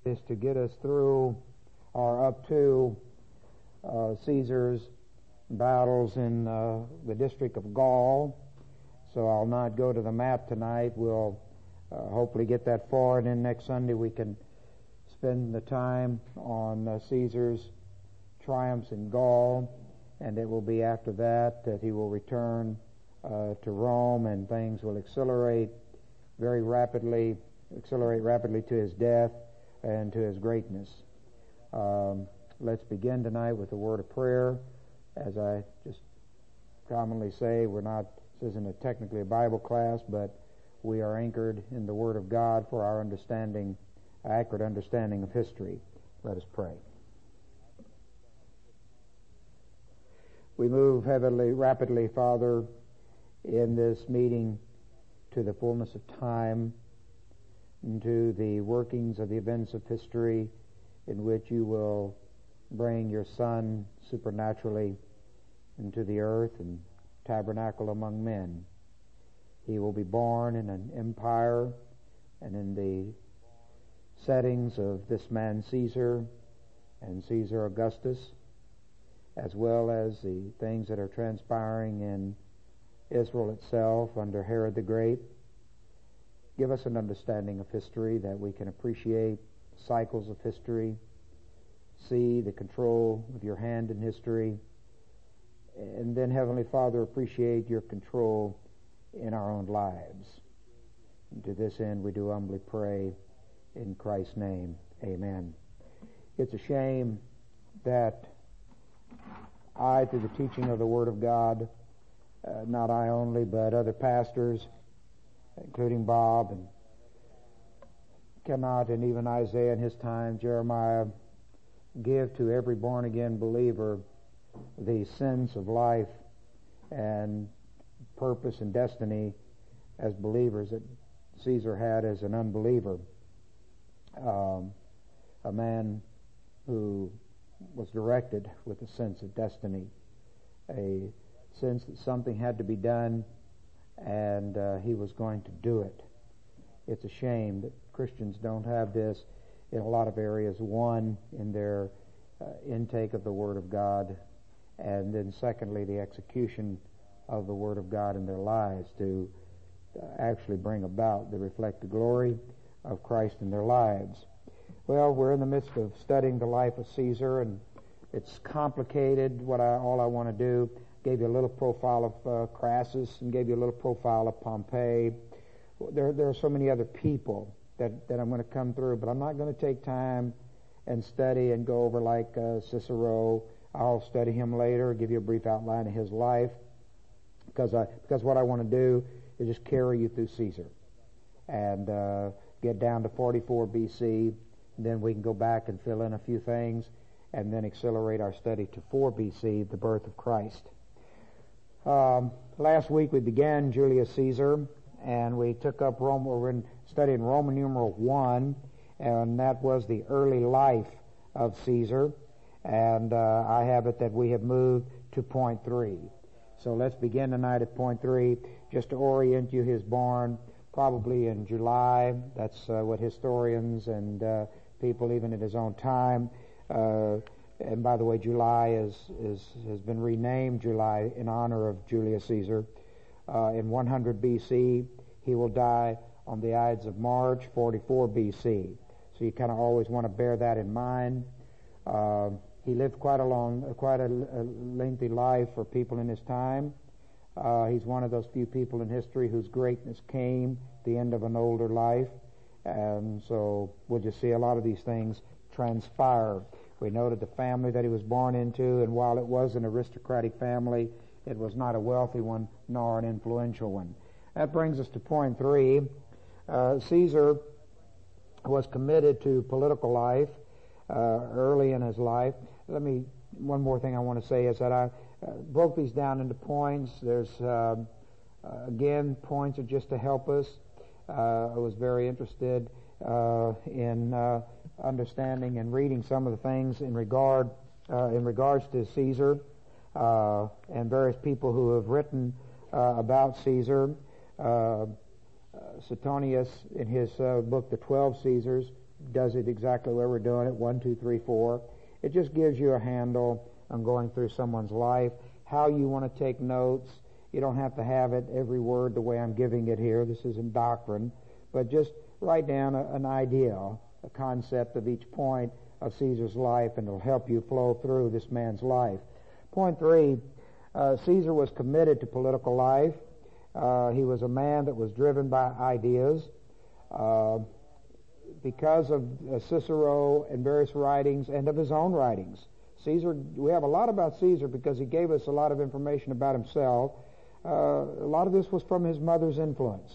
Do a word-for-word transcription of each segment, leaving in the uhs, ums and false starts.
is to get us through or up to uh, Caesar's battles in uh, the district of Gaul. So I'll not go to the map tonight. We'll uh, hopefully get that far, and then next Sunday we can spend the time on uh, Caesar's triumphs in Gaul, and it will be after that that he will return uh, to Rome, and things will accelerate very rapidly, accelerate rapidly to his death and to his greatness. Um, let's begin tonight with a word of prayer. As I just commonly say, we're not, this isn't a technically a Bible class, but we are anchored in the Word of God for our understanding, accurate understanding of history. Let us pray. We move heavily, rapidly, Father, in this meeting to the fullness of time, into the workings of the events of history in which you will bring your Son supernaturally into the earth and tabernacle among men. He will be born in an empire and in the settings of this man Caesar and Caesar Augustus, as well as the things that are transpiring in Israel itself under Herod the Great. Give us an understanding of history that we can appreciate cycles of history, see the control of your hand in history, and then, Heavenly Father, appreciate your control in our own lives. And to this end, we do humbly pray in Christ's name. Amen. It's a shame that I, through the teaching of the Word of God, uh, not I only, but other pastors, including Bob and cannot, and even Isaiah in his time, Jeremiah, give to every born-again believer the sense of life and purpose and destiny as believers that Caesar had as an unbeliever. Um, a man who was directed with a sense of destiny, a sense that something had to be done, and uh, he was going to do it. It's a shame that Christians don't have this in a lot of areas. One, in their uh, intake of the Word of God, and then secondly, the execution of the Word of God in their lives to uh, actually bring about the reflect the glory of Christ in their lives. Well, we're in the midst of studying the life of Caesar, and it's complicated. What I, all I want to do, gave you a little profile of uh, Crassus and gave you a little profile of Pompey. There, there are so many other people that, that I'm going to come through, but I'm not going to take time and study and go over like uh, Cicero. I'll study him later, give you a brief outline of his life, because I, because what I want to do is just carry you through Caesar and uh, get down to forty-four B C, and then we can go back and fill in a few things, and then accelerate our study to four B C, the birth of Christ. Um, last week we began Julius Caesar, and we took up Rome. We were in, studying Roman numeral one, and that was the early life of Caesar. And uh, I have it that we have moved to point three. So let's begin tonight at point three. Just to orient you, he was born probably in July. That's uh, what historians and uh, people even at his own time. Uh, and by the way, July is, is has been renamed July in honor of Julius Caesar. Uh, in one hundred B C, he will die on the Ides of March, forty-four B C. So you kind of always want to bear that in mind. Uh, He lived quite a long, quite a, a lengthy life for people in his time. Uh, he's one of those few people in history whose greatness came at the end of an older life. And so we'll just see a lot of these things transpire. We noted the family that he was born into, and while it was an aristocratic family, it was not a wealthy one nor an influential one. That brings us to point three. Uh, Caesar was committed to political life Uh, early in his life. Let me, one more thing I want to say is that I uh, broke these down into points. There's, uh, uh, again, points are just to help us. Uh, I was very interested uh, in uh, understanding and reading some of the things in regard, uh, in regards to Caesar uh, and various people who have written uh, about Caesar. Uh, uh, Suetonius, in his uh, book, The Twelve Caesars, does it exactly where we're doing it, one, two, three, four. It just gives you a handle on going through someone's life, how you want to take notes. You don't have to have it every word the way I'm giving it here. This isn't doctrine, but just write down a, an idea, a concept of each point of Caesar's life, and it'll help you flow through this man's life. Point three, uh, Caesar was committed to political life. Uh, he was a man that was driven by ideas. Uh, because of uh, Cicero and various writings and of his own writings. Caesar, we have a lot about Caesar because he gave us a lot of information about himself. Uh, a lot of this was from his mother's influence.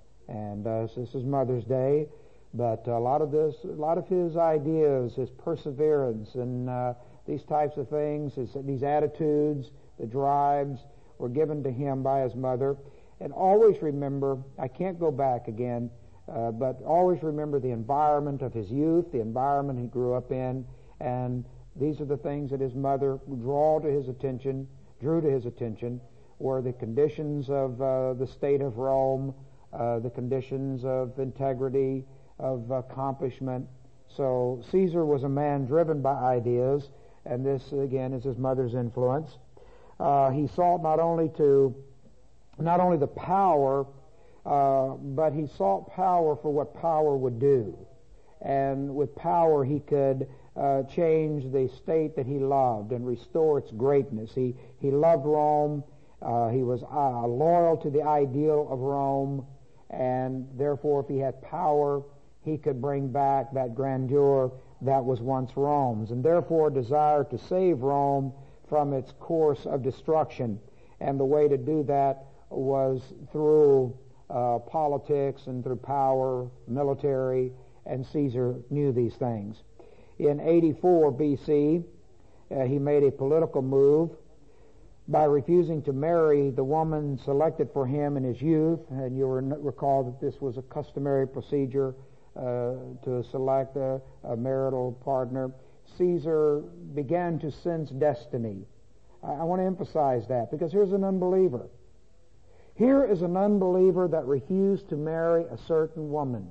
And uh, so this is Mother's Day, but a lot of this, a lot of his ideas, his perseverance, and uh, these types of things, his, these attitudes, the drives, were given to him by his mother. And always remember, I can't go back again, Uh, but always remember the environment of his youth, the environment he grew up in, and these are the things that his mother drew to his attention, drew to his attention, were the conditions of uh, the state of Rome, uh, the conditions of integrity, of accomplishment. So Caesar was a man driven by ideas, and this again is his mother's influence. Uh, he sought not only to, not only the power. Uh, but he sought power for what power would do. And with power he could uh, change the state that he loved and restore its greatness. He, he loved Rome. Uh, he was uh, loyal to the ideal of Rome. And therefore, if he had power, he could bring back that grandeur that was once Rome's. And therefore desired to save Rome from its course of destruction. And the way to do that was through Uh, politics and through power, military, and Caesar knew these things. In eighty-four B C, uh, he made a political move by refusing to marry the woman selected for him in his youth, and you recall that this was a customary procedure uh, to select a, a marital partner. Caesar began to sense destiny. I, I want to emphasize that, because here's an unbeliever. Here is an unbeliever that refused to marry a certain woman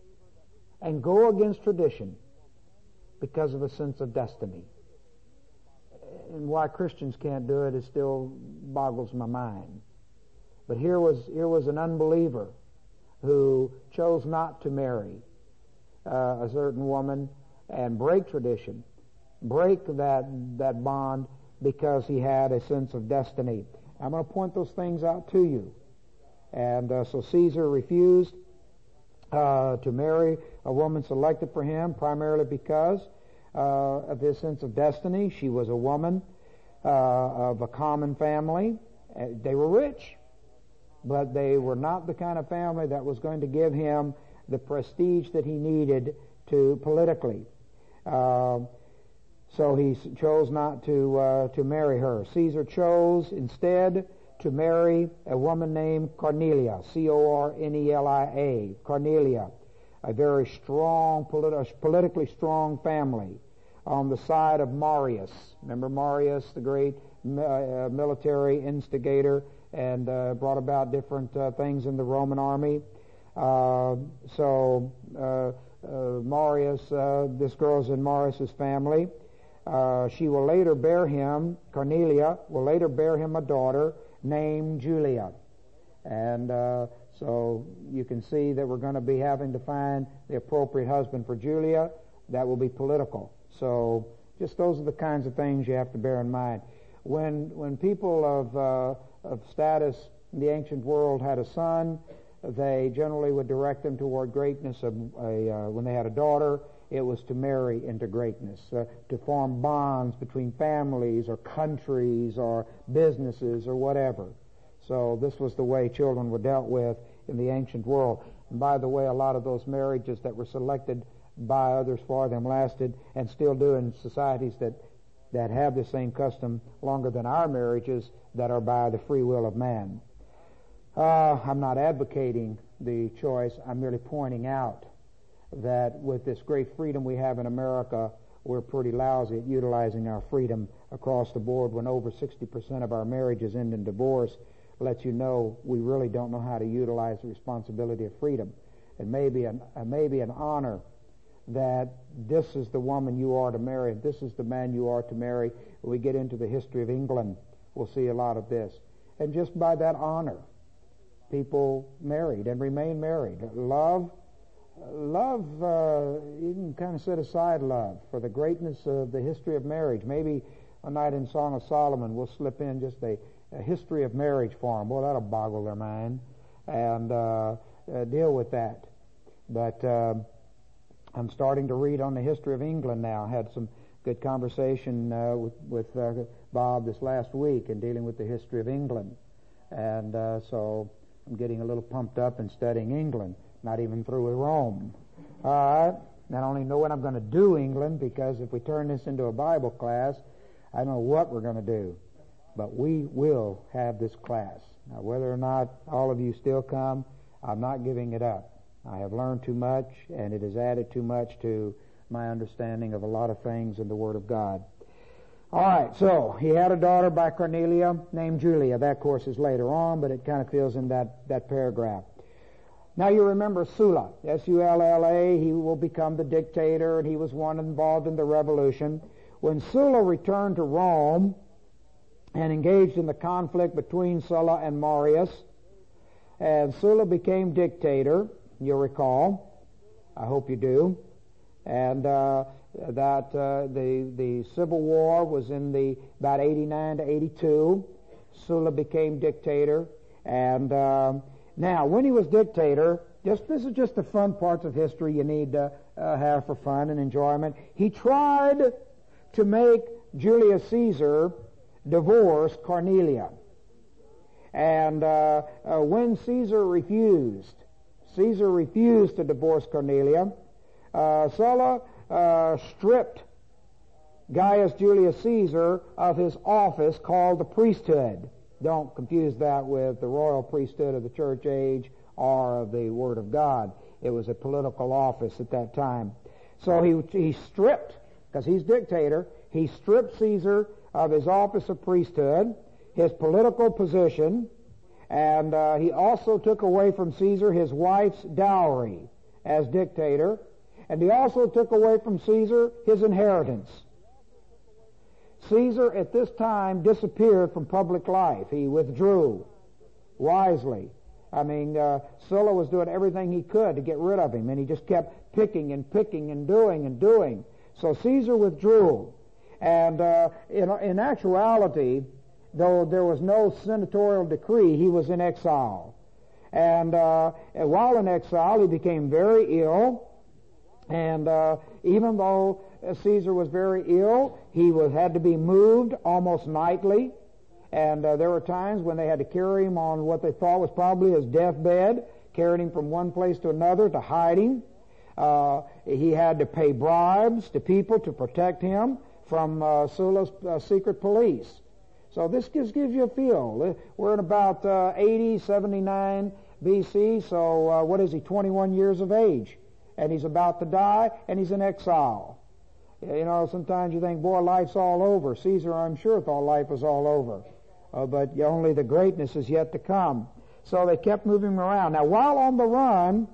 and go against tradition because of a sense of destiny. And why Christians can't do it, it still boggles my mind. But here was here was an unbeliever who chose not to marry uh, a certain woman and break tradition, break that that bond because he had a sense of destiny. I'm going to point those things out to you. And uh, so Caesar refused uh, to marry a woman selected for him, primarily because uh, of his sense of destiny. She was a woman uh, of a common family. Uh, they were rich, but they were not the kind of family that was going to give him the prestige that he needed to politically. Uh, so he chose not to uh, to marry her. Caesar chose instead to marry a woman named Cornelia, C O R N E L I A, Cornelia, a very strong, politi- politically strong family on the side of Marius. Remember Marius, the great uh, military instigator, and uh, brought about different uh, things in the Roman army. Uh, so uh, uh, Marius, uh, this girl's in Marius's family. Uh, she will later bear him, Cornelia, will later bear him a daughter named Julia. And uh, so you can see that we're going to be having to find the appropriate husband for Julia. That will be political. So just those are the kinds of things you have to bear in mind. When when people of uh, of status in the ancient world had a son, they generally would direct them toward greatness. Of a, uh, when they had a daughter, it was to marry into greatness, uh, to form bonds between families or countries or businesses or whatever. So this was the way children were dealt with in the ancient world. And by the way, a lot of those marriages that were selected by others for them lasted and still do in societies that, that have the same custom longer than our marriages that are by the free will of man. Uh, I'm not advocating the choice. I'm merely pointing out that with this great freedom we have in America, we're pretty lousy at utilizing our freedom across the board. When over sixty percent of our marriages end in divorce, lets you know we really don't know how to utilize the responsibility of freedom. It may be an, it may be an honor that this is the woman you are to marry, and this is the man you are to marry. When we get into the history of England, we'll see a lot of this. And just by that honor, people married and remain married. Love, love, uh, you can kind of set aside love for the greatness of the history of marriage. Maybe a night in Song of Solomon we'll slip in just a, a history of marriage for them. Boy, that'll boggle their mind, and uh, uh, deal with that. But uh, I'm starting to read on the history of England now. I had some good conversation uh, with, with uh, Bob this last week in dealing with the history of England. And uh, so I'm getting a little pumped up in studying England, not even through with Rome. All right? Not only know what I'm going to do England, because if we turn this into a Bible class, I don't know what we're going to do. But we will have this class. Now, whether or not all of you still come, I'm not giving it up. I have learned too much, and it has added too much to my understanding of a lot of things in the Word of God. All right, so he had a daughter by Cornelia named Julia. That, of course, is later on, but it kind of fills in that, that paragraph. Now you remember Sulla, S U L L A. He will become the dictator, and he was one involved in the revolution. When Sulla returned to Rome and engaged in the conflict between Sulla and Marius, and Sulla became dictator, you'll recall. I hope you do. And uh, that uh, the the Civil War was in the about eighty-nine to eighty-two. Sulla became dictator, and uh, now when he was dictator, just this is just the fun parts of history you need to uh, have for fun and enjoyment. He tried to make Julius Caesar divorce Cornelia, and uh, uh, when Caesar refused, Caesar refused to divorce Cornelia. Uh, Sulla uh, stripped Gaius Julius Caesar of his office called the priesthood. Don't confuse that with the royal priesthood of the church age or of the Word of God. It was a political office at that time. So he, he stripped, because he's dictator, he stripped Caesar of his office of priesthood, his political position, and uh, he also took away from Caesar his wife's dowry as dictator. And he also took away from Caesar his inheritance. Caesar at this time disappeared from public life. He withdrew wisely. I mean, uh, Sulla was doing everything he could to get rid of him, and he just kept picking and picking and doing and doing. So Caesar withdrew. And uh, in, in actuality, though there was no senatorial decree, he was in exile. And, uh, and while in exile, he became very ill. And uh, even though Caesar was very ill, he was had to be moved almost nightly. And uh, there were times when they had to carry him on what they thought was probably his deathbed, carried him from one place to another to hide him. Uh, he had to pay bribes to people to protect him from uh, Sulla's uh, secret police. So this just gives you a feel. We're in about uh, eighty, seventy-nine B C, so uh, what is he, twenty-one years of age? And he's about to die, and he's in exile. You know, sometimes you think, boy, life's all over. Caesar, I'm sure, thought life was all over. Uh, but only the greatness is yet to come. So they kept moving him around. Now, while on the run,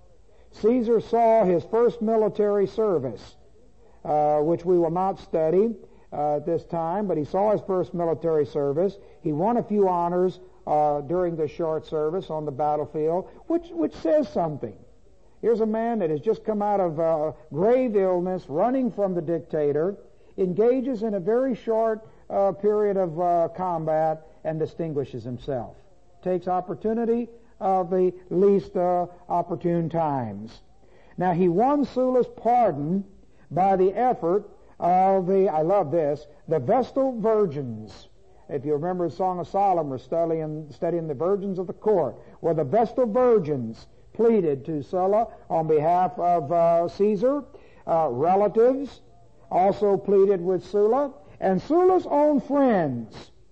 Caesar saw his first military service, uh, which we will not study uh, at this time, but he saw his first military service. He won a few honors uh, during this short service on the battlefield, which, which says something. Here's a man that has just come out of uh, grave illness, running from the dictator, engages in a very short uh, period of uh, combat, and distinguishes himself. Takes opportunity of the least uh, opportune times. Now, he won Sulla's pardon by the effort of the, I love this, the Vestal Virgins. If you remember the Song of Solomon, we're studying, studying the virgins of the court. Well, the Vestal Virgins pleaded to Sulla on behalf of uh, Caesar. Uh, relatives also pleaded with Sulla. And Sulla's own friends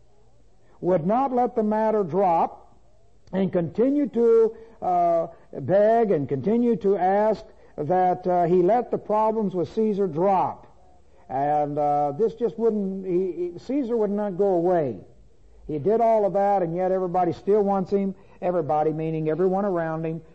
would not let the matter drop and continue to uh, beg and continue to ask that uh, he let the problems with Caesar drop. And uh, this just wouldn't, he, he, Caesar would not go away. He did all of that, and yet everybody still wants him, everybody meaning everyone around him,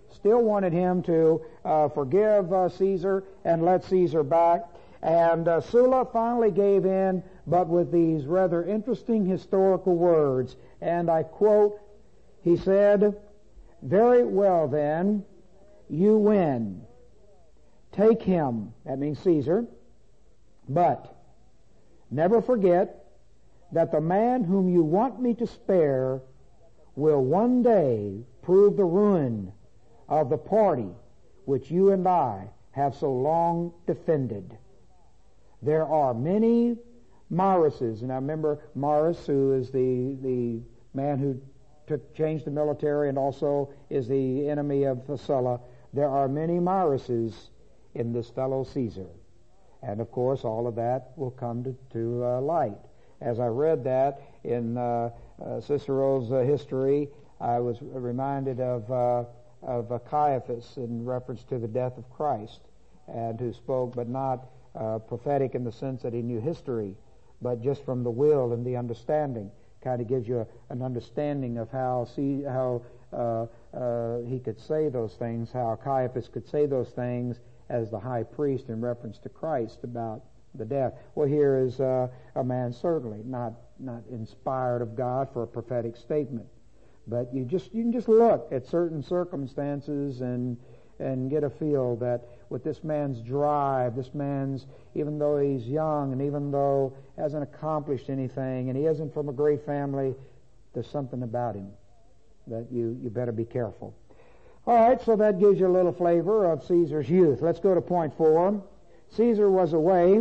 still wanted him to uh, forgive uh, Caesar and let Caesar back. And uh, Sulla finally gave in, but with these rather interesting historical words. And I quote, he said, "Very well then, you win. Take him," that means Caesar, "but never forget that the man whom you want me to spare will one day prove the ruin of the party which you and I have so long defended. There are many Maruses," and I remember Marus, who is the the man who took changed the military and also is the enemy of Sulla. "There are many Maruses in this fellow Caesar." And of course, all of that will come to, to uh, light. As I read that in uh, uh, Cicero's uh, history, I was reminded of uh, of uh, Caiaphas in reference to the death of Christ, and who spoke, but not uh, prophetic in the sense that he knew history, but just from the will and the understanding. Kind of gives you a, an understanding of how see how uh, uh, he could say those things, how Caiaphas could say those things as the high priest in reference to Christ about the death. Well, here is uh, a man certainly not not inspired of God for a prophetic statement, but you just you can just look at certain circumstances and and get a feel that with this man's drive, this man's, even though he's young and even though hasn't accomplished anything and he isn't from a great family, there's something about him that you you better be careful. All right, so that gives you a little flavor of Caesar's youth. Let's go to point four. Caesar was away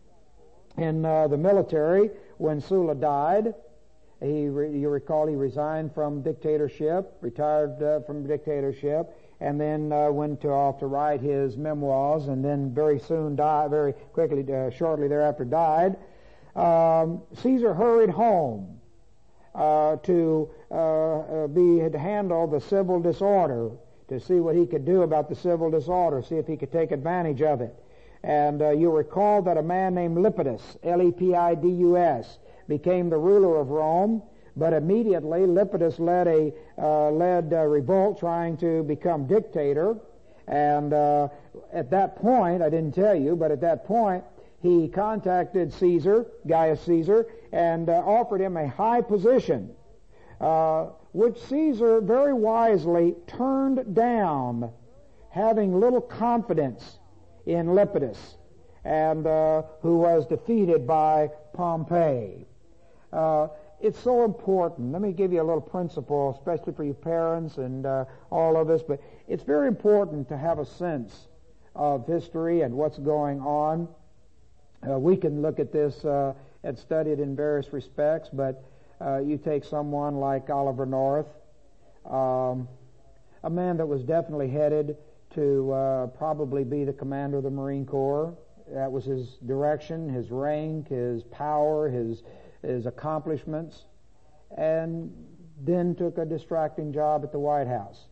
in uh, the military when Sulla died. He, re- you recall, he resigned from dictatorship, retired uh, from dictatorship, and then uh, went to, off to write his memoirs, and then very soon died, very quickly, uh, shortly thereafter died. Um, Caesar hurried home uh, to uh, uh, be to handle the civil disorder, to see what he could do about the civil disorder, see if he could take advantage of it. And uh, you recall that a man named Lepidus, L E P I D U S, became the ruler of Rome, but immediately Lepidus led a uh, led a revolt trying to become dictator. And uh, at that point, I didn't tell you, but at that point, he contacted Caesar, Gaius Caesar, and uh, offered him a high position, uh, which Caesar very wisely turned down, having little confidence in Lepidus, and uh, who was defeated by Pompey. Uh, it's so important. Let me give you a little principle, especially for you parents and uh, all of us, but it's very important to have a sense of history and what's going on. Uh, we can look at this uh, and study it in various respects, but uh, you take someone like Oliver North, um, a man that was definitely headed to uh, probably be the commander of the Marine Corps. That was his direction, his rank, his power, his his accomplishments, and then took a distracting job at the White House.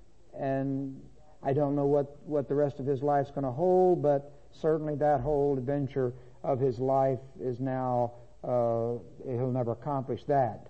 And I don't know what, what the rest of his life's going to hold, but certainly that whole adventure of his life is now, uh, he'll never accomplish that.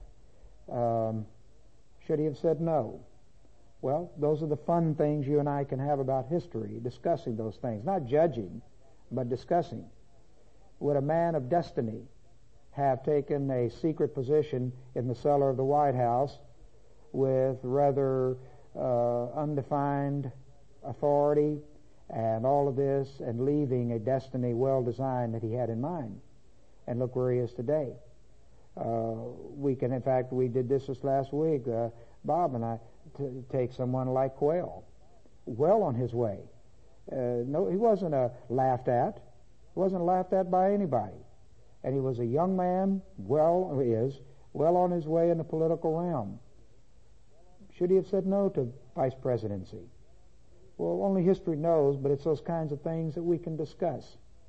Um, should he have said no? Well, those are the fun things you and I can have about history, discussing those things, not judging, but discussing. Would a man of destiny have taken a secret position in the cellar of the White House with rather uh, undefined authority and all of this, and leaving a destiny well designed that he had in mind? And look where he is today. Uh, we can, in fact, we did this this last week, uh, Bob and I, to take someone like Quayle, well on his way. Uh, no, he wasn't uh, laughed at. He wasn't laughed at by anybody. And he was a young man, well, he is, well on his way in the political realm. Should he have said no to vice presidency? Well, only history knows, but it's those kinds of things that we can discuss.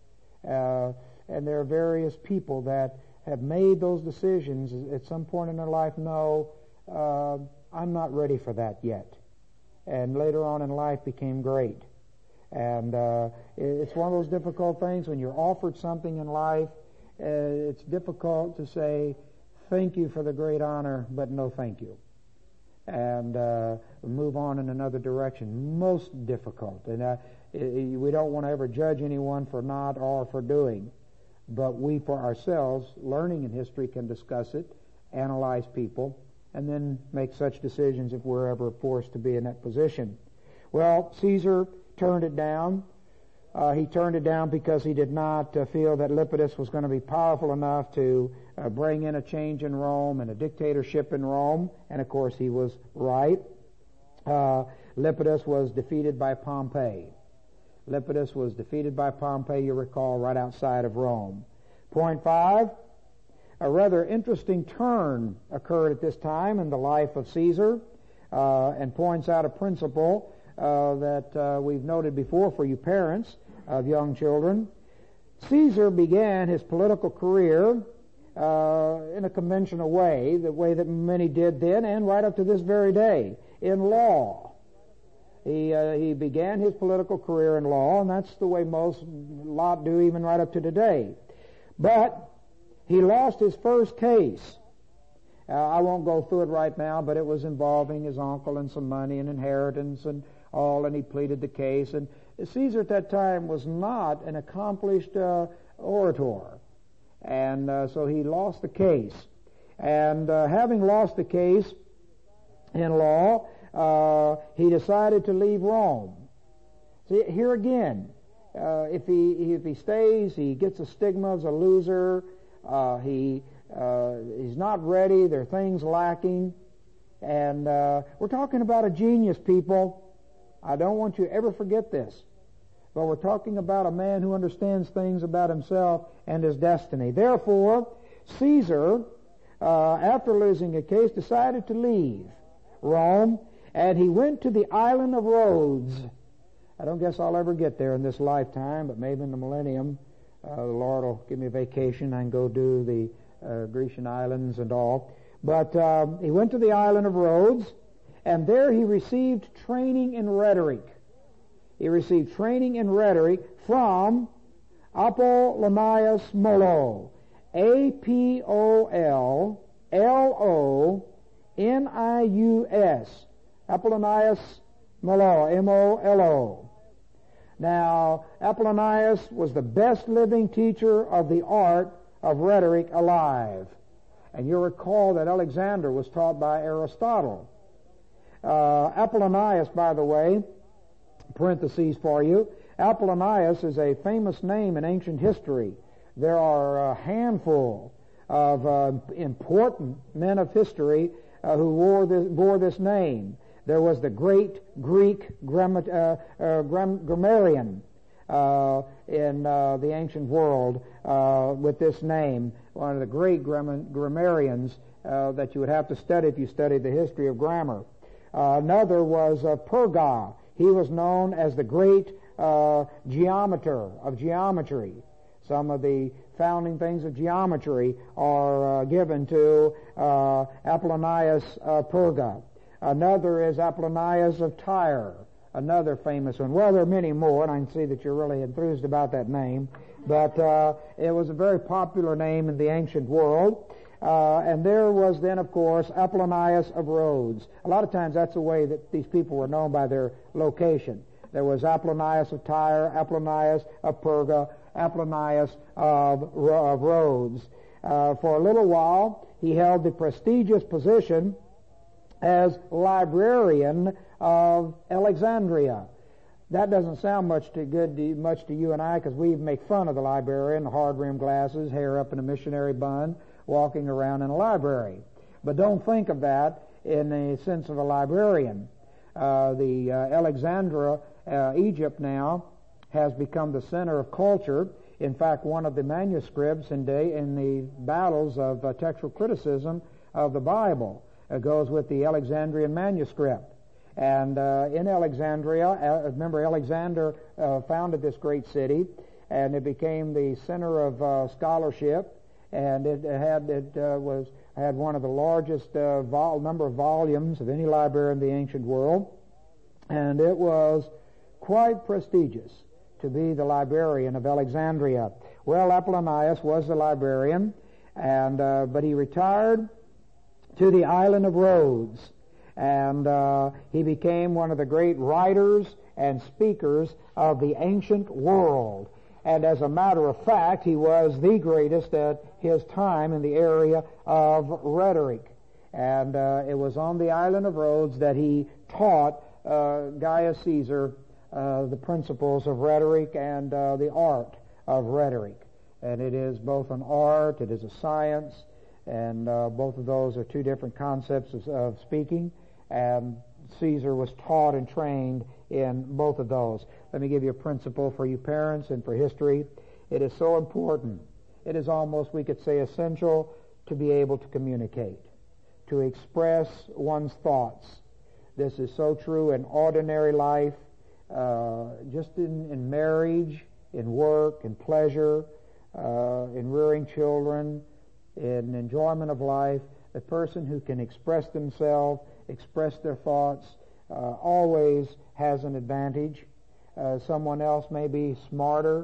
Uh, and there are various people that have made those decisions at some point in their life. No, uh, I'm not ready for that yet. And later on in life became great. And uh, it's one of those difficult things when you're offered something in life. Uh, it's difficult to say thank you for the great honor, but no thank you. and uh, move on in another direction. Most difficult. And uh, we don't want to ever judge anyone for not or for doing. But we, for ourselves, learning in history, can discuss it, analyze people, and then make such decisions if we're ever forced to be in that position. Well, Caesar turned it down. Uh, he turned it down because he did not uh, feel that Lepidus was going to be powerful enough to uh, bring in a change in Rome and a dictatorship in Rome. And of course, he was right. Uh, Lepidus was defeated by Pompey. Lepidus was defeated by Pompey, you recall, right outside of Rome. Point five, a rather interesting turn occurred at this time in the life of Caesar, uh, and points out a principle uh, that uh, we've noted before for you parents of young children. Caesar began his political career uh, in a conventional way, the way that many did then and right up to this very day, in law. He uh, he began his political career in law, and that's the way most lot do even right up to today. But he lost his first case. Uh, I won't go through it right now, but it was involving his uncle and some money and inheritance and all, and he pleaded the case. And Caesar at that time was not an accomplished uh, orator, and uh, so he lost the case. And uh, having lost the case in law, Uh, he decided to leave Rome. See, here again, uh, if he if he stays, he gets a stigma as a loser. Uh, he uh, he's not ready. There are things lacking, and uh, we're talking about a genius, people. I don't want you to ever forget this. But we're talking about a man who understands things about himself and his destiny. Therefore, Caesar, uh, after losing a case, decided to leave Rome. And he went to the island of Rhodes. I don't guess I'll ever get there in this lifetime, but maybe in the millennium, uh, the Lord will give me a vacation. I can go do the uh, Grecian islands and all. But uh, he went to the island of Rhodes, and there he received training in rhetoric. He received training in rhetoric from Apollonius Molo. A P O L L O N I U S. Apollonius Molo, M O L O. Now, Apollonius was the best living teacher of the art of rhetoric alive. And you'll recall that Alexander was taught by Aristotle. Uh, Apollonius, by the way, parentheses for you, Apollonius is a famous name in ancient history. There are a handful of uh, important men of history uh, who wore this, bore this name. There was the great Greek gram- uh, uh, gram- grammarian uh, in uh, the ancient world uh, with this name, one of the great gram- grammarians uh, that you would have to study if you studied the history of grammar. Uh, another was uh, Perga. He was known as the great uh, geometer of geometry. Some of the founding things of geometry are uh, given to uh, Apollonius uh, Perga. Another is Apollonius of Tyre, another famous one. Well, there are many more, and I can see that you're really enthused about that name. But uh, it was a very popular name in the ancient world. Uh, and there was then, of course, Apollonius of Rhodes. A lot of times that's the way that these people were known, by their location. There was Apollonius of Tyre, Apollonius of Perga, Apollonius of, of Rhodes. Uh, for a little while, he held the prestigious position as librarian of Alexandria. That doesn't sound much too good to, much to you and I, because we make fun of the librarian, the hard-rimmed glasses, hair up in a missionary bun, walking around in a library. But don't think of that in the sense of a librarian. Uh, the uh, Alexandria, uh, Egypt now, has become the center of culture. In fact, one of the manuscripts in, day, in the battles of uh, textual criticism of the Bible uh, goes with the Alexandrian manuscript. And uh, in Alexandria, uh, remember Alexander uh, founded this great city, and it became the center of uh, scholarship, and it had it uh, was had one of the largest uh, vol- number of volumes of any library in the ancient world, and it was quite prestigious to be the librarian of Alexandria. Well, Apollonius was the librarian, and uh, but he retired to the island of Rhodes. And uh, he became one of the great writers and speakers of the ancient world. And as a matter of fact, he was the greatest at his time in the area of rhetoric. And uh, it was on the island of Rhodes that he taught uh, Gaius Caesar uh, the principles of rhetoric and uh, the art of rhetoric. And it is both an art, it is a science, and uh, both of those are two different concepts of, of speaking. And Caesar was taught and trained in both of those. Let me give you a principle for you parents and for history. It is so important. It is almost, we could say, essential to be able to communicate, to express one's thoughts. This is so true in ordinary life, uh, just in, in marriage, in work, in pleasure, uh, in rearing children, in enjoyment of life. The person who can express themselves, express their thoughts, uh, always has an advantage. Uh, someone else may be smarter,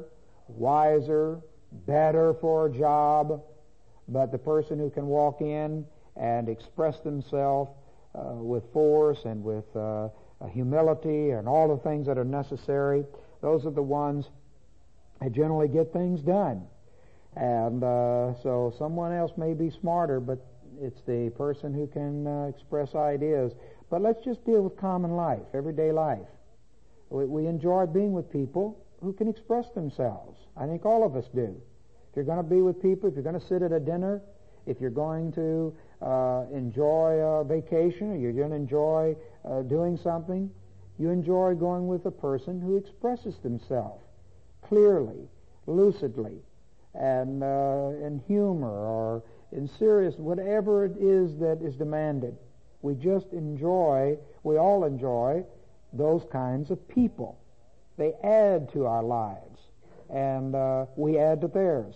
wiser, better for a job, but the person who can walk in and express themselves uh, with force and with uh, humility and all the things that are necessary, those are the ones that generally get things done. And uh, so someone else may be smarter, but it's the person who can uh, express ideas. But let's just deal with common life, everyday life. We, we enjoy being with people who can express themselves. I think all of us do. If you're going to be with people, if you're going to sit at a dinner, if you're going to uh, enjoy a vacation, or you're going to enjoy uh, doing something, you enjoy going with a person who expresses themselves clearly, lucidly, and uh, in humor or in serious, whatever it is that is demanded. We just enjoy, we all enjoy those kinds of people. They add to our lives, and uh, we add to theirs.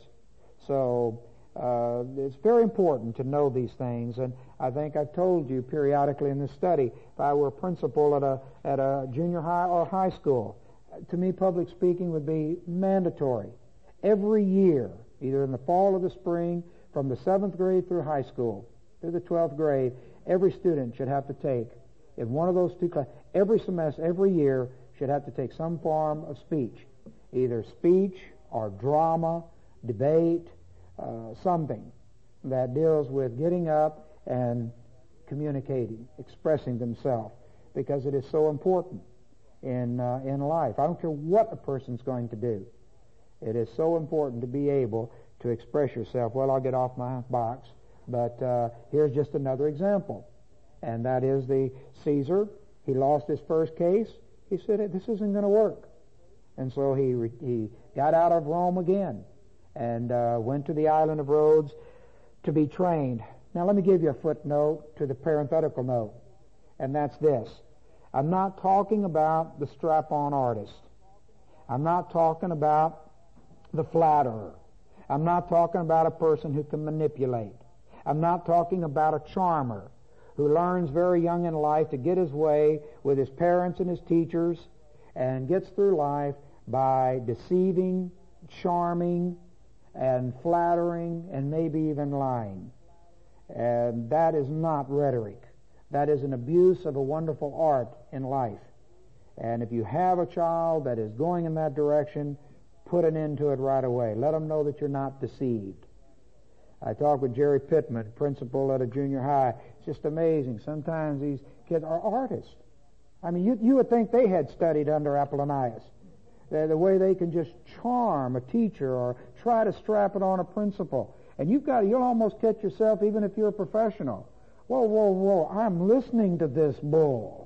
So uh, it's very important to know these things, and I think I've told you periodically in this study, if I were a principal at a, at a junior high or high school, to me public speaking would be mandatory. Every year, either in the fall or the spring, from the seventh grade through high school, through the twelfth grade, every student should have to take, in one of those two classes, every semester, every year, should have to take some form of speech, either speech or drama, debate, uh, something that deals with getting up and communicating, expressing themselves, because it is so important in uh, in life. I don't care what a person's going to do. It is so important to be able to express yourself. Well, I'll get off my box, but uh, here's just another example, and that is the Caesar. He lost his first case. He said, this isn't going to work. And so he re- he got out of Rome again and uh, went to the island of Rhodes to be trained. Now, let me give you a footnote to the parenthetical note, and that's this. I'm not talking about the strap-on artist. I'm not talking about the flatterer. I'm not talking about a person who can manipulate. I'm not talking about a charmer who learns very young in life to get his way with his parents and his teachers and gets through life by deceiving, charming, and flattering, and maybe even lying. And that is not rhetoric. That is an abuse of a wonderful art in life. And if you have a child that is going in that direction, put an end to it right away. Let them know that you're not deceived. I talked with Jerry Pittman, principal at a junior high. It's just amazing. Sometimes these kids are artists. I mean, you, you would think they had studied under Apollonius. The, the way they can just charm a teacher or try to strap it on a principal. And you've got, you'll almost catch yourself even if you're a professional. Whoa, whoa, whoa, I'm listening to this bull.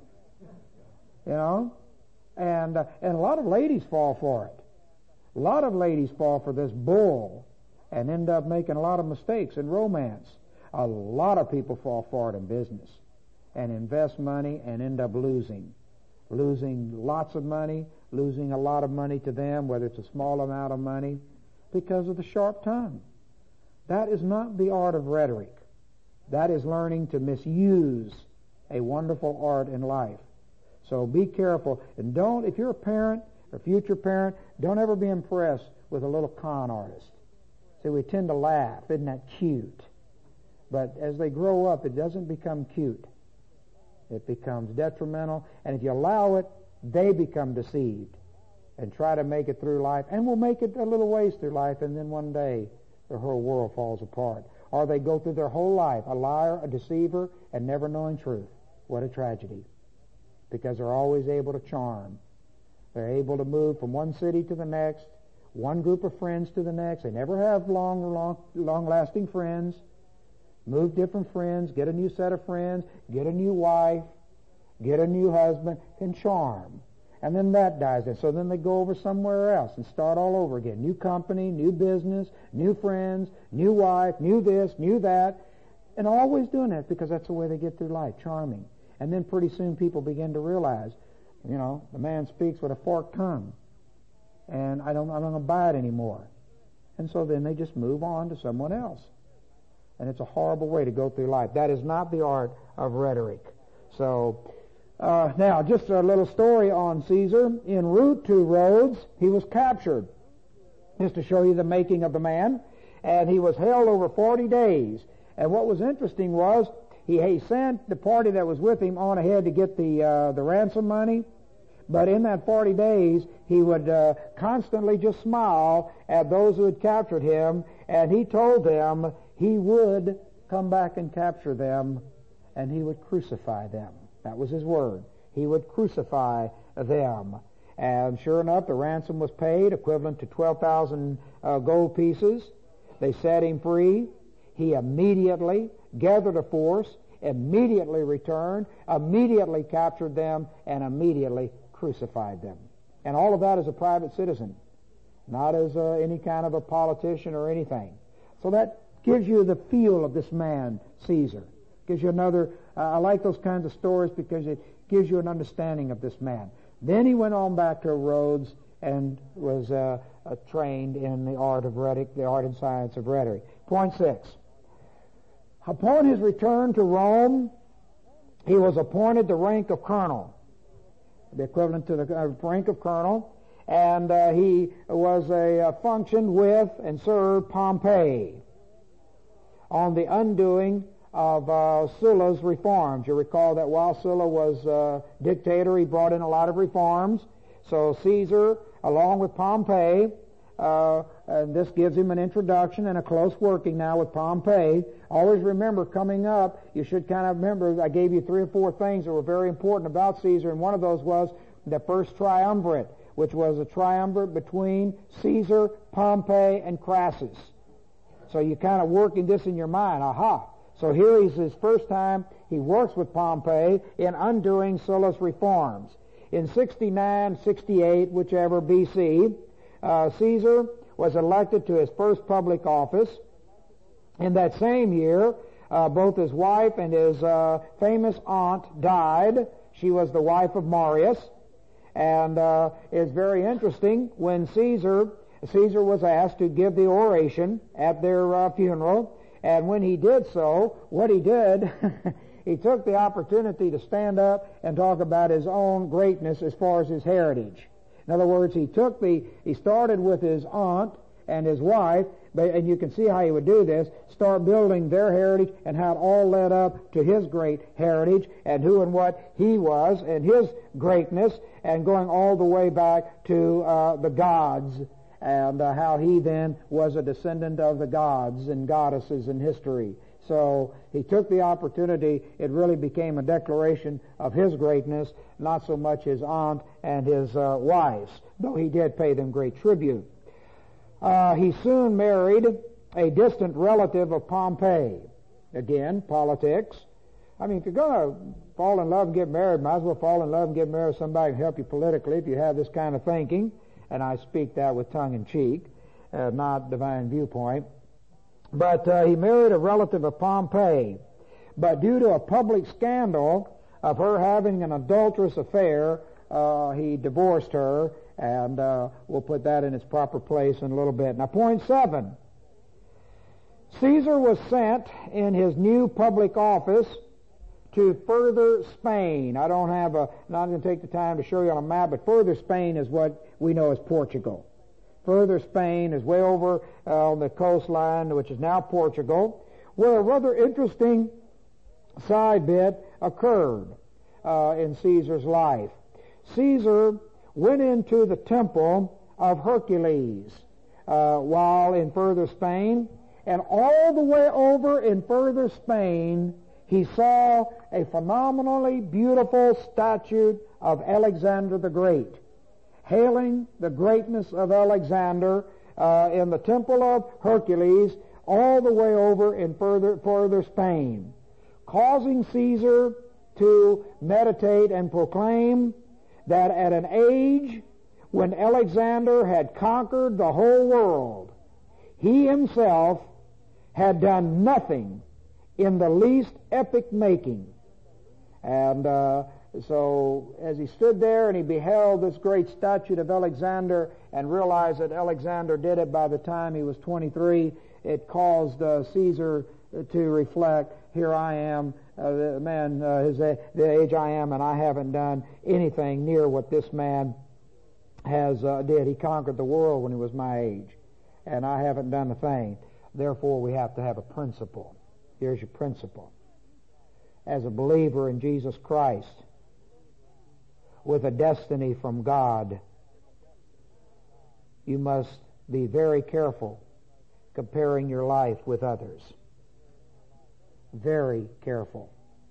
You know? And, uh, and a lot of ladies fall for it. A lot of ladies fall for this bull and end up making a lot of mistakes in romance. A lot of people fall for it in business and invest money and end up losing. Losing lots of money, losing a lot of money to them, whether it's a small amount of money, because of the sharp tongue. That is not the art of rhetoric. That is learning to misuse a wonderful art in life. So be careful. And don't, if you're a parent, or future parent, don't ever be impressed with a little con artist. See, we tend to laugh. Isn't that cute? But as they grow up, it doesn't become cute. It becomes detrimental, and if you allow it, they become deceived and try to make it through life, and will make it a little ways through life, and then one day the whole world falls apart. Or they go through their whole life a liar, a deceiver, and never knowing truth. What a tragedy. Because they're always able to charm. They're able to move from one city to the next, one group of friends to the next. They never have long, long, long-lasting friends. Move different friends, get a new set of friends, get a new wife, get a new husband, can charm. And then that dies. And so then they go over somewhere else and start all over again. New company, new business, new friends, new wife, new this, new that. And always doing that because that's the way they get through life, charming. And then pretty soon people begin to realize, you know, the man speaks with a forked tongue. And I don't, I don't buy it anymore. And so then they just move on to someone else. And it's a horrible way to go through life. That is not the art of rhetoric. So, uh, now, just a little story on Caesar. En route to Rhodes, he was captured. Just to show you the making of the man. And he was held over forty days. And what was interesting was, he, he sent the party that was with him on ahead to get the, uh, the ransom money. But in that forty days, he would uh, constantly just smile at those who had captured him. And he told them he would come back and capture them, and he would crucify them. That was his word. He would crucify them. And sure enough, the ransom was paid, equivalent to twelve thousand uh, gold pieces. They set him free. He immediately gathered a force, immediately returned, immediately captured them, and immediately crucified them. And all of that as a private citizen, not as uh, any kind of a politician or anything. So that gives you the feel of this man, Caesar. Gives you another, uh, I like those kinds of stories because it gives you an understanding of this man. Then he went on back to Rhodes and was uh, uh, trained in the art of rhetoric, the art and science of rhetoric. Point six. Upon his return to Rome, he was appointed the rank of colonel, the equivalent to the uh, rank of colonel, and uh, he was a uh, functioned with and served Pompey on the undoing of uh, Sulla's reforms. You recall that while Sulla was uh, dictator, he brought in a lot of reforms. So Caesar, along with Pompey, uh, and this gives him an introduction and a close working now with Pompey. Always remember, coming up, you should kind of remember, I gave you three or four things that were very important about Caesar, and one of those was the first triumvirate, which was a triumvirate between Caesar, Pompey, and Crassus. So you kind of working this in your mind. Aha. So here is his first time he works with Pompey in undoing Sulla's reforms. In sixty-nine, sixty-eight, whichever B C, uh, Caesar was elected to his first public office. In that same year, uh, both his wife and his uh, famous aunt died. She was the wife of Marius. And uh, it's very interesting when Caesar Caesar was asked to give the oration at their uh, funeral, and when he did so, what he did, he took the opportunity to stand up and talk about his own greatness as far as his heritage. In other words, he took the, he started with his aunt and his wife, but, and you can see how he would do this, start building their heritage and how it all led up to his great heritage and who and what he was and his greatness, and going all the way back to uh, the gods, and uh, how he then was a descendant of the gods and goddesses in history. So he took the opportunity. It really became a declaration of his greatness, not so much his aunt and his uh, wives, though he did pay them great tribute. Uh, he soon married a distant relative of Pompey. Again, politics. I mean, if you're going to fall in love and get married, might as well fall in love and get married with somebody who can help you politically if you have this kind of thinking. And I speak that with tongue-in-cheek, uh, not divine viewpoint. But uh, he married a relative of Pompey. But due to a public scandal of her having an adulterous affair, uh, he divorced her, and uh, we'll put that in its proper place in a little bit. Now, point seven. Caesar was sent in his new public office to further Spain. I don't have a, not going to take the time to show you on a map, but further Spain is what we know as Portugal. Further Spain is way over uh, on the coastline, which is now Portugal, where a rather interesting side bit occurred. uh, in Caesar's life. Caesar went into the temple of Hercules uh, while in further Spain, and all the way over in further Spain he saw a phenomenally beautiful statue of Alexander the Great, hailing the greatness of Alexander uh, in the temple of Hercules all the way over in further, further Spain, causing Caesar to meditate and proclaim that at an age when Alexander had conquered the whole world, he himself had done nothing in the least epic making. And uh, so as he stood there and he beheld this great statue of Alexander and realized that Alexander did it by the time he was twenty-three, it caused uh, Caesar to reflect, here I am, uh, the man, uh, his, uh, the age I am, and I haven't done anything near what this man has uh, did. He conquered the world when he was my age, and I haven't done a thing. Therefore, we have to have a principle. Here's your principle. As a believer in Jesus Christ, with a destiny from God, you must be very careful comparing your life with others. Very careful.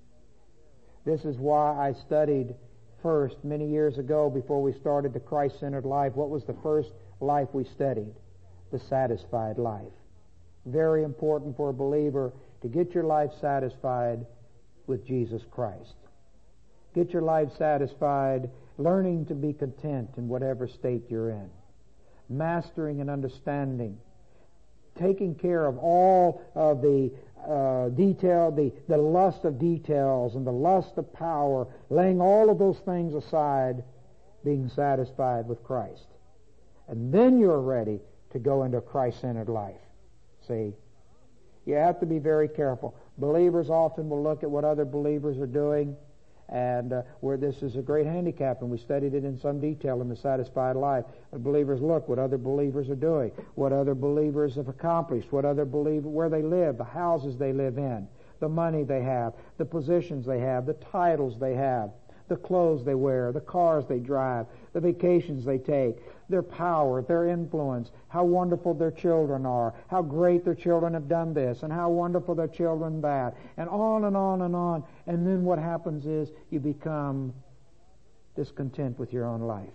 This is why I studied first many years ago before we started the Christ-centered life. What was the first life we studied? The satisfied life. Very important for a believer to get your life satisfied with Jesus Christ. Get your life satisfied learning to be content in whatever state you're in. Mastering and understanding. Taking care of all of the uh, detail, the, the lust of details and the lust of power, laying all of those things aside, being satisfied with Christ. And then you're ready to go into a Christ-centered life. See? You have to be very careful. Believers often will look at what other believers are doing, and uh, where this is a great handicap, and we studied it in some detail in the Satisfied Life. The believers look what other believers are doing, what other believers have accomplished, what other believers, where they live, the houses they live in, the money they have, the positions they have, the titles they have, the clothes they wear, the cars they drive, the vacations they take, their power, their influence, how wonderful their children are, how great their children have done this, and how wonderful their children that, and on and on and on. And then what happens is you become discontent with your own life.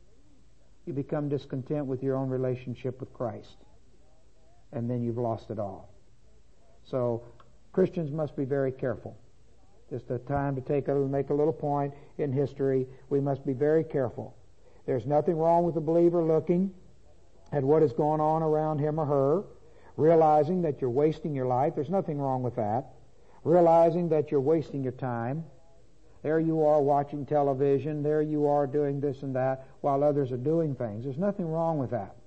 You become discontent with your own relationship with Christ. And then you've lost it all. So Christians must be very careful. Just a time to take a, make a little point in history. We must be very careful. There's nothing wrong with a believer looking at what is going on around him or her, realizing that you're wasting your life. There's nothing wrong with that. Realizing that you're wasting your time. There you are watching television. There you are doing this and that while others are doing things. There's nothing wrong with that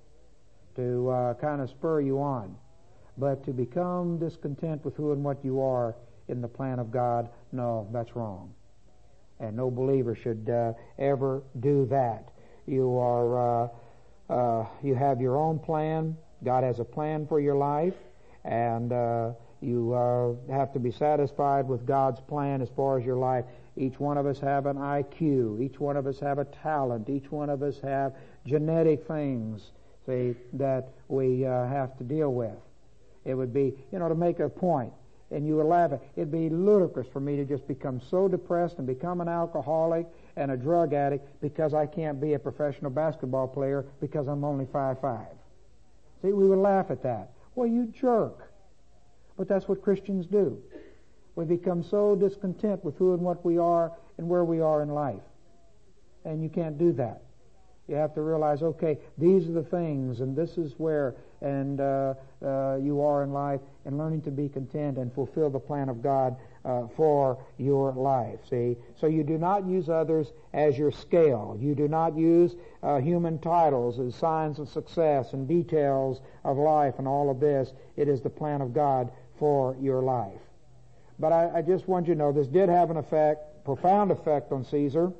to uh, kind of spur you on. But to become discontent with who and what you are in the plan of God, no, that's wrong. And no believer should uh, ever do that. You are, uh, uh, you have your own plan. God has a plan for your life, and uh, you uh, have to be satisfied with God's plan as far as your life. Each one of us have an I Q. Each one of us have a talent. Each one of us have genetic things, see, that we uh, have to deal with. It would be, you know, to make a point, and you would laugh at it. It'd be ludicrous for me to just become so depressed and become an alcoholic and a drug addict because I can't be a professional basketball player because I'm only five foot five. See, we would laugh at that. Well, you jerk. But that's what Christians do. We become so discontent with who and what we are and where we are in life. And you can't do that. You have to realize, okay, these are the things, and this is where and uh, uh, you are in life, and learning to be content and fulfill the plan of God uh, for your life. See, so you do not use others as your scale. You do not use uh, human titles as signs of success and details of life and all of this. It is the plan of God for your life. But I, I just want you to know this did have an effect, profound effect on Caesar.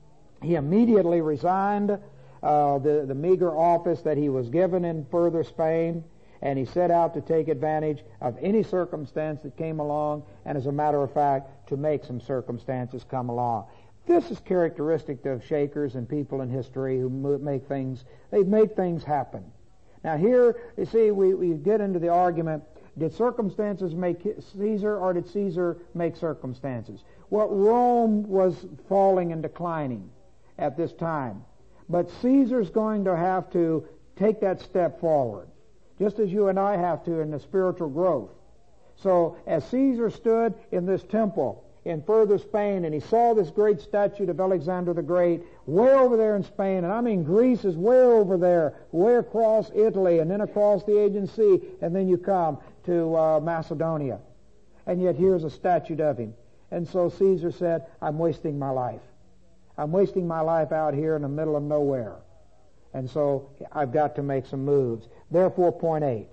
He immediately resigned Uh, the, the meager office that he was given in further Spain, and he set out to take advantage of any circumstance that came along, and as a matter of fact, to make some circumstances come along. This is characteristic of shakers and people in history who make things, they've made things happen. Now here, you see, we, we get into the argument, did circumstances make Caesar or did Caesar make circumstances? Well, Rome was falling and declining at this time. But Caesar's going to have to take that step forward, just as you and I have to in the spiritual growth. So as Caesar stood in this temple in further Spain, and he saw this great statue of Alexander the Great way over there in Spain, and I mean Greece is way over there, way across Italy, and then across the Aegean Sea, and then you come to uh, Macedonia. And yet here's a statue of him. And so Caesar said, I'm wasting my life. I'm wasting my life out here in the middle of nowhere. And so I've got to make some moves. Therefore, point eight.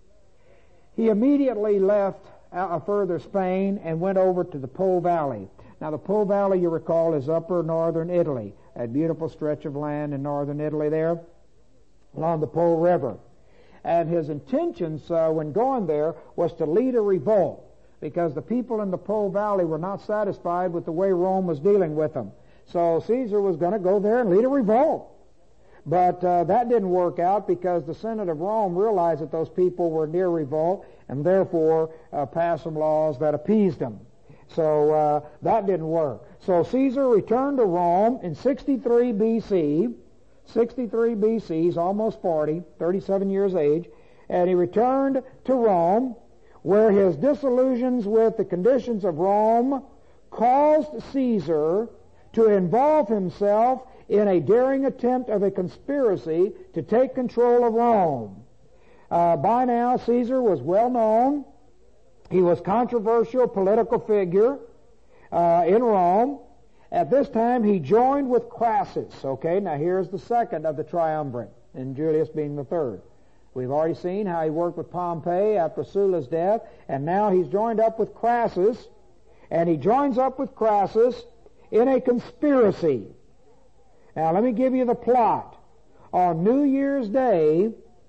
He immediately left uh, further Spain and went over to the Po Valley. Now, the Po Valley, you recall, is upper northern Italy, a beautiful stretch of land in northern Italy there, along the Po River. And his intentions uh, when going there was to lead a revolt, because the people in the Po Valley were not satisfied with the way Rome was dealing with them. So Caesar was going to go there and lead a revolt. But uh, that didn't work out because the Senate of Rome realized that those people were near revolt and therefore uh, passed some laws that appeased them. So uh, that didn't work. So Caesar returned to Rome in sixty-three B C, sixty-three B C, he's almost forty, thirty-seven years age, and he returned to Rome, where his disillusions with the conditions of Rome caused Caesar to involve himself in a daring attempt of a conspiracy to take control of Rome. Uh, by now, Caesar was well known. He was a controversial political figure uh, in Rome. At this time, he joined with Crassus. Okay, now here's the second of the triumvirate, and Julius being the third. We've already seen how he worked with Pompey after Sulla's death, and now he's joined up with Crassus, and he joins up with Crassus in a conspiracy. Now, let me give you the plot. On New Year's Day,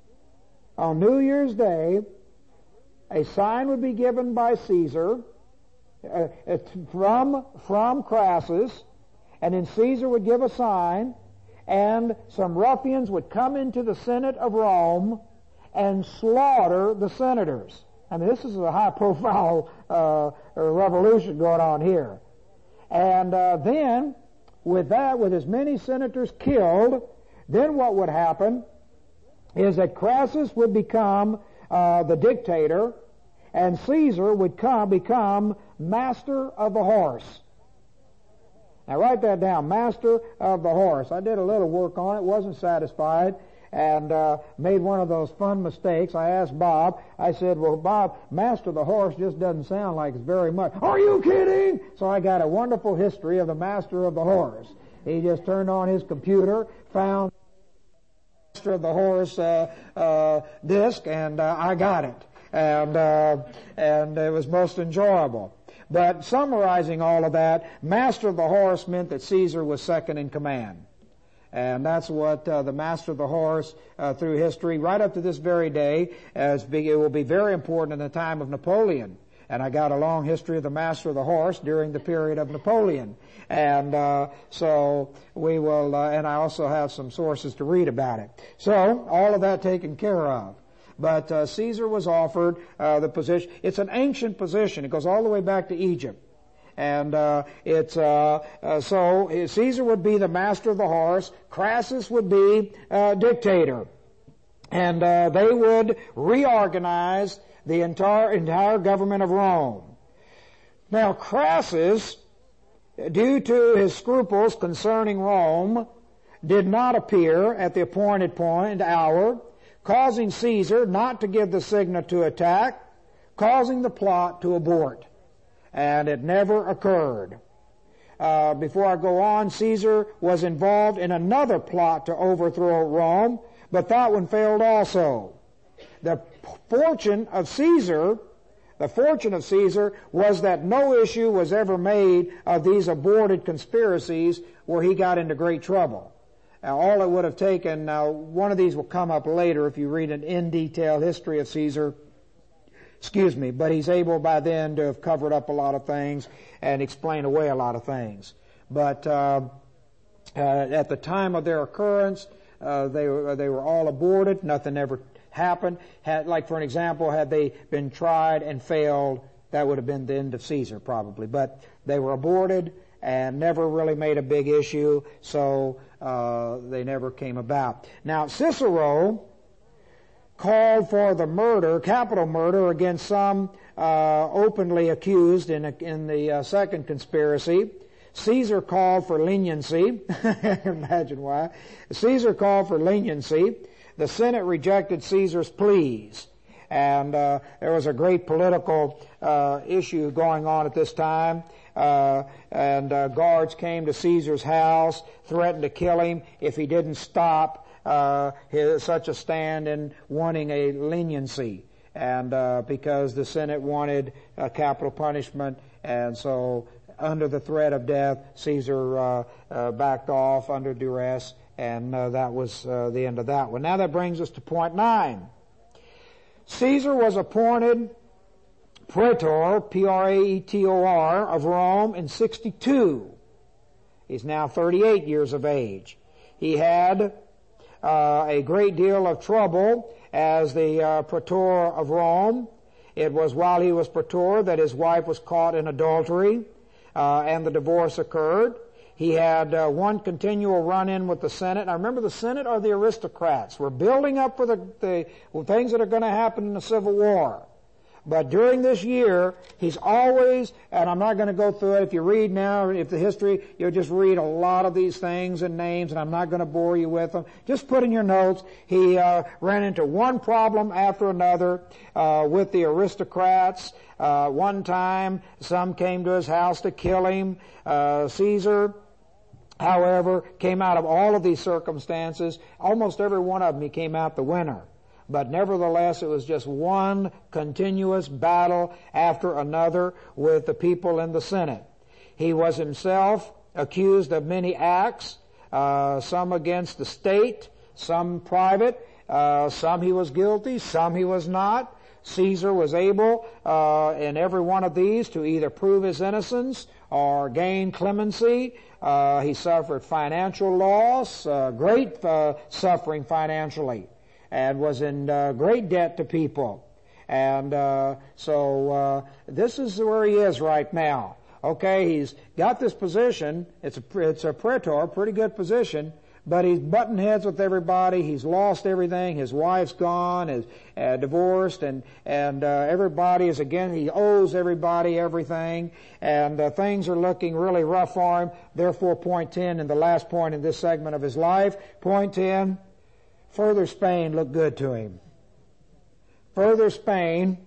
on New Year's Day, a sign would be given by Caesar uh, from, from Crassus, and then Caesar would give a sign, and some ruffians would come into the Senate of Rome and slaughter the senators. I mean, this is a high-profile uh, revolution going on here. And uh, then, with that, with as many senators killed, then what would happen is that Crassus would become uh, the dictator, and Caesar would come become master of the horse. Now write that down, master of the horse. I did a little work on it, wasn't satisfied, and uh, made one of those fun mistakes. I asked Bob, I said, well, Bob, master of the horse just doesn't sound like it's very much. Are you kidding? So I got a wonderful history of the master of the horse. He just turned on his computer, found master of the horse uh, uh, disc, and uh, I got it. And, uh, and it was most enjoyable. But summarizing all of that, master of the horse meant that Caesar was second in command. And that's what uh, the master of the horse uh, through history, right up to this very day, as big, it will be very important in the time of Napoleon. And I got a long history of the master of the horse during the period of Napoleon. And uh, so we will, uh, and I also have some sources to read about it. So all of that taken care of. But uh, Caesar was offered uh, the position. It's an ancient position. It goes all the way back to Egypt. And uh, it's uh, uh, so Caesar would be the master of the horse. Crassus would be uh, dictator, and uh, they would reorganize the entire entire government of Rome. Now Crassus, due to his scruples concerning Rome, did not appear at the appointed point and hour, causing Caesar not to give the signal to attack, causing the plot to abort. And it never occurred. Uh, before I go on, Caesar was involved in another plot to overthrow Rome, but that one failed also. The fortune of Caesar, the fortune of Caesar was that no issue was ever made of these aborted conspiracies where he got into great trouble. Now, all it would have taken, now one of these will come up later if you read an in-detail history of Caesar. Excuse me, but he's able by then to have covered up a lot of things and explain away a lot of things. But uh, uh, at the time of their occurrence, uh, they were they were all aborted. Nothing ever happened. Had, like for an example, had they been tried and failed, that would have been the end of Caesar probably. But they were aborted and never really made a big issue, so uh, they never came about. Now Cicero called for the murder, capital murder, against some uh, openly accused in, a, in the uh, second conspiracy. Caesar called for leniency. Imagine why. Caesar called for leniency. The Senate rejected Caesar's pleas. And uh, there was a great political uh, issue going on at this time. Uh, and uh, guards came to Caesar's house, threatened to kill him if he didn't stop uh, his, such a stand in wanting a leniency. And uh, because the Senate wanted uh, capital punishment, and so under the threat of death, Caesar uh, uh, backed off under duress, and uh, that was uh, the end of that one. Now that brings us to point nine. Caesar was appointed Praetor, P R A E T O R, of Rome in sixty-two. He's now thirty-eight years of age. He had uh, a great deal of trouble as the uh, Praetor of Rome. It was while he was Praetor that his wife was caught in adultery, uh, and the divorce occurred. He had uh, one continual run-in with the Senate. Now remember, the Senate are the aristocrats. We're building up for the, the things that are going to happen in the Civil War. But during this year, he's always, and I'm not going to go through it. If you read now, if the history, you'll just read a lot of these things and names, and I'm not going to bore you with them. Just put in your notes, he uh, ran into one problem after another uh, with the aristocrats. Uh, one time, some came to his house to kill him. Uh, Caesar, however, came out of all of these circumstances. Almost every one of them, he came out the winner. But nevertheless, it was just one continuous battle after another with the people in the Senate. He was himself accused of many acts, uh, some against the state, some private, uh, some he was guilty, some he was not. Caesar was able, uh, in every one of these, to either prove his innocence or gain clemency. Uh, he suffered financial loss, uh, great uh, suffering financially, and was in uh, great debt to people. And uh, so uh, this is where he is right now. Okay, he's got this position. It's a, it's a praetor, pretty good position, but he's butting heads with everybody. He's lost everything. His wife's gone, is uh, divorced, and and uh, everybody is, again, he owes everybody everything, and uh, things are looking really rough for him. Therefore, point ten, and the last point in this segment of his life, point ten, further Spain looked good to him. Further Spain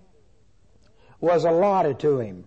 was allotted to him.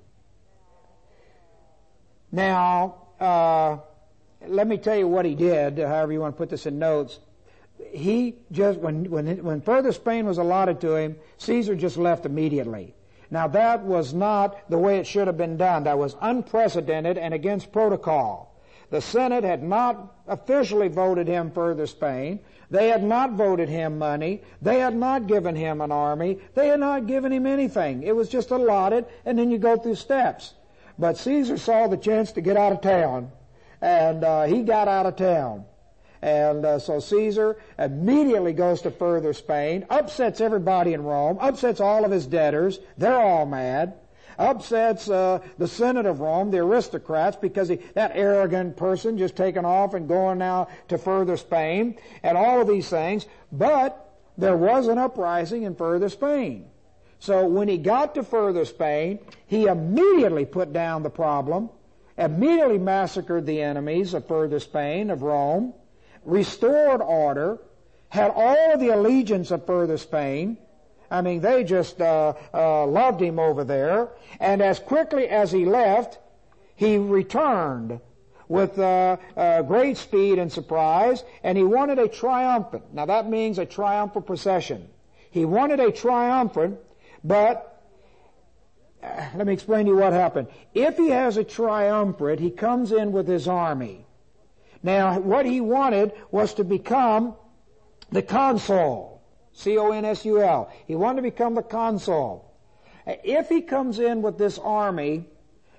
Now, uh, let me tell you what he did, however you want to put this in notes. He just, when, when, when further Spain was allotted to him, Caesar just left immediately. Now that was not the way it should have been done. That was unprecedented and against protocol. The Senate had not officially voted him further Spain. They had not voted him money. They had not given him an army. They had not given him anything. It was just allotted, and then you go through steps. But Caesar saw the chance to get out of town, and uh, he got out of town. And uh, so Caesar immediately goes to further Spain, upsets everybody in Rome, upsets all of his debtors. They're all mad. Upsets uh, the Senate of Rome, the aristocrats, because he, that arrogant person just taken off and going now to further Spain, and all of these things. But there was an uprising in further Spain. So when he got to further Spain, he immediately put down the problem, immediately massacred the enemies of further Spain, of Rome, restored order, had all the allegiance of further Spain. I mean, they just uh, uh, loved him over there. And as quickly as he left, he returned with uh, uh, great speed and surprise, and he wanted a triumphant. Now that means a triumphal procession. He wanted a triumphant, but uh, let me explain to you what happened. If he has a triumvirate, he comes in with his army. Now, what he wanted was to become the consul. C O N S U L. He wanted to become the consul. If he comes in with this army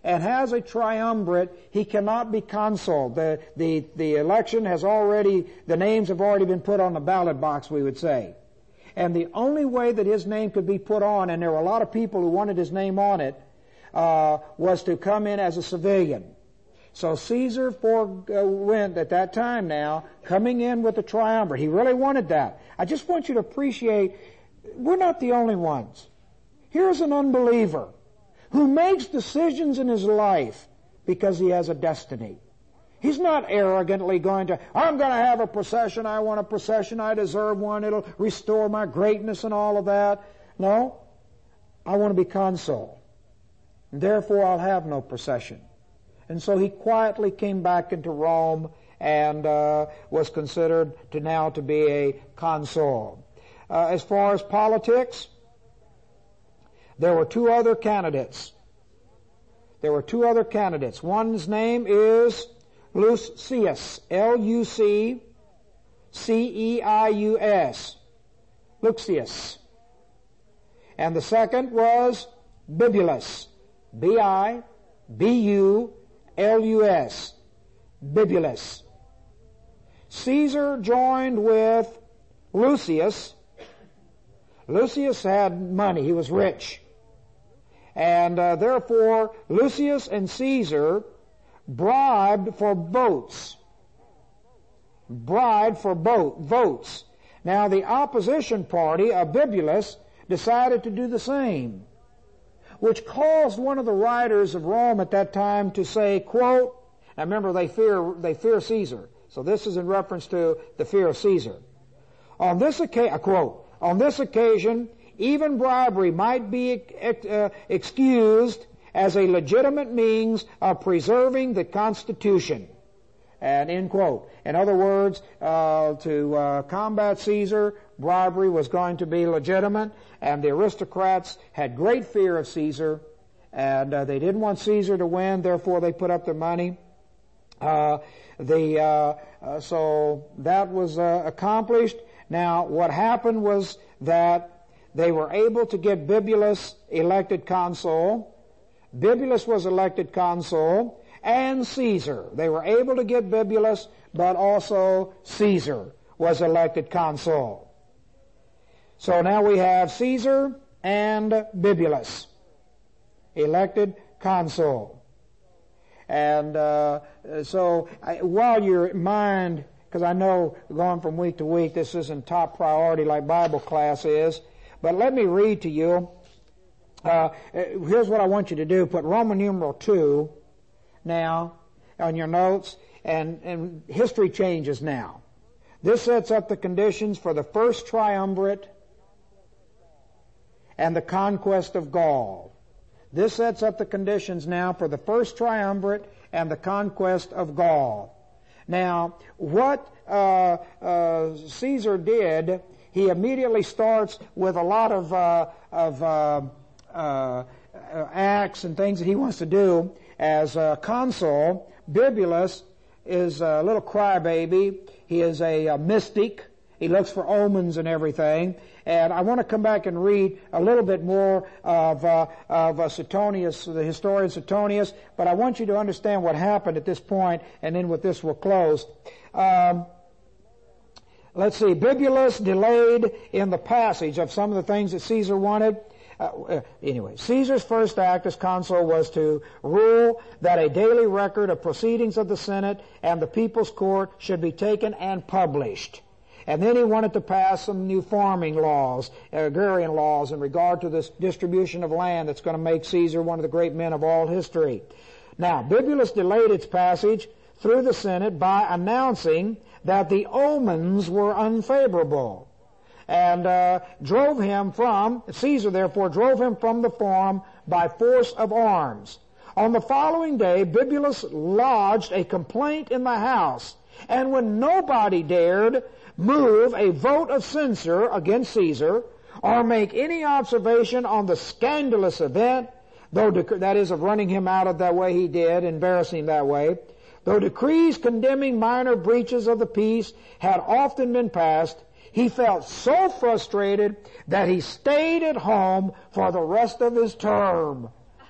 and has a triumvirate, he cannot be consul. The, the, the election has already, the names have already been put on the ballot box, we would say. And the only way that his name could be put on, and there were a lot of people who wanted his name on it, uh, was to come in as a civilian. So Caesar forewent at that time now, coming in with the triumvirate. He really wanted that. I just want you to appreciate, we're not the only ones. Here's an unbeliever who makes decisions in his life because he has a destiny. He's not arrogantly going to, I'm going to have a procession, I want a procession, I deserve one, it'll restore my greatness and all of that. No, I want to be consul. And therefore I'll have no procession. And so he quietly came back into Rome and uh, was considered to now to be a consul. Uh, as far as politics, there were two other candidates. There were two other candidates. One's name is Lucius, L U C C E I U S, Lucius. And the second was Bibulus, B I B U L U S, Bibulus. Caesar joined with Lucius. Lucius had money. He was rich. And uh, therefore, Lucius and Caesar bribed for votes. Bribed for vote, votes. Now, the opposition party of Bibulus decided to do the same, which caused one of the writers of Rome at that time to say, quote, now remember, they fear, they fear Caesar. So this is in reference to the fear of Caesar. On this occasion, quote, on this occasion, even bribery might be uh, excused as a legitimate means of preserving the Constitution. And end quote. In other words, uh, to uh, combat Caesar, bribery was going to be legitimate, and the aristocrats had great fear of Caesar, and uh, they didn't want Caesar to win, therefore they put up their money. Uh, the uh, uh, so that was uh, accomplished. Now, what happened was that they were able to get Bibulus elected consul. Bibulus was elected consul, and Caesar. They were able to get Bibulus, but also Caesar was elected consul. So now we have Caesar and Bibulus elected consul. And uh, so I, while your mind, because I know going from week to week this isn't top priority like Bible class is, but let me read to you. Uh, here's what I want you to do. Put Roman numeral two now on your notes, and, and history changes now. This sets up the conditions for the first triumvirate and the conquest of Gaul. This sets up the conditions now for the first triumvirate and the conquest of Gaul. Now, what uh, uh, Caesar did, he immediately starts with a lot of, uh, of uh, uh, acts and things that he wants to do as a consul. Bibulus is a little crybaby. He is a, a mystic. He looks for omens and everything. And I want to come back and read a little bit more of, uh, of uh, Suetonius, the historian Suetonius, but I want you to understand what happened at this point, and then with this we'll close. Um, let's see, Bibulus delayed in the passage of some of the things that Caesar wanted. Uh, uh, anyway, Caesar's first act as consul was to rule that a daily record of proceedings of the Senate and the people's court should be taken and published. And then he wanted to pass some new farming laws, agrarian laws, in regard to this distribution of land that's going to make Caesar one of the great men of all history. Now, Bibulus delayed its passage through the Senate by announcing that the omens were unfavorable, and uh, drove him from, Caesar therefore drove him from the forum by force of arms. On the following day, Bibulus lodged a complaint in the house, and when nobody dared move a vote of censure against Caesar or make any observation on the scandalous event, though dec- that is of running him out of that way he did, embarrassing him that way, though decrees condemning minor breaches of the peace had often been passed, he felt so frustrated that he stayed at home for the rest of his term.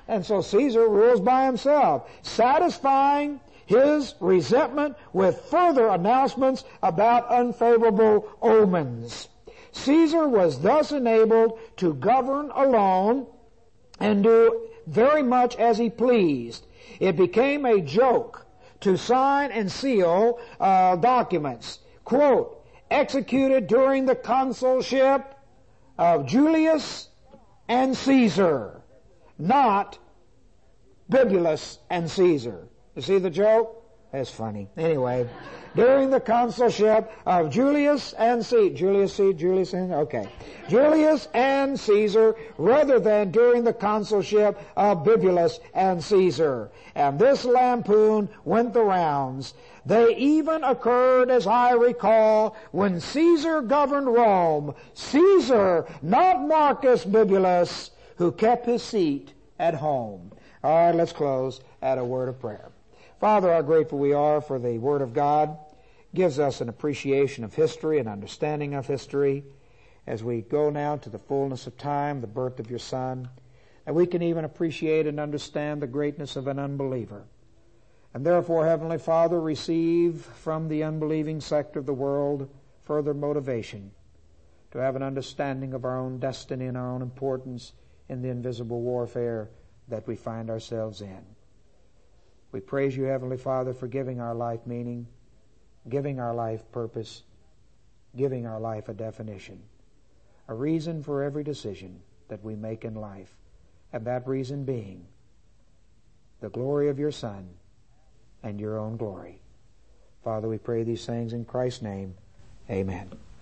And so Caesar rules by himself, satisfying his resentment with further announcements about unfavorable omens. Caesar was thus enabled to govern alone and do very much as he pleased. It became a joke to sign and seal uh, documents, quote, executed during the consulship of Julius and Caesar, not Bibulus and Caesar. You see the joke? That's funny. Anyway, during the consulship of Julius and Caesar, Julius C. Julius and, okay. Julius and Caesar, rather than during the consulship of Bibulus and Caesar. And this lampoon went the rounds. They even occurred, as I recall, when Caesar governed Rome. Caesar, not Marcus Bibulus, who kept his seat at home. All right, let's close at a word of prayer. Father, how grateful we are for the Word of God. Gives us an appreciation of history and understanding of history as we go now to the fullness of time, the birth of your Son, and we can even appreciate and understand the greatness of an unbeliever. And therefore, Heavenly Father, receive from the unbelieving sector of the world further motivation to have an understanding of our own destiny and our own importance in the invisible warfare that we find ourselves in. We praise you, Heavenly Father, for giving our life meaning, giving our life purpose, giving our life a definition, a reason for every decision that we make in life, and that reason being the glory of your Son and your own glory. Father, we pray these things in Christ's name. Amen.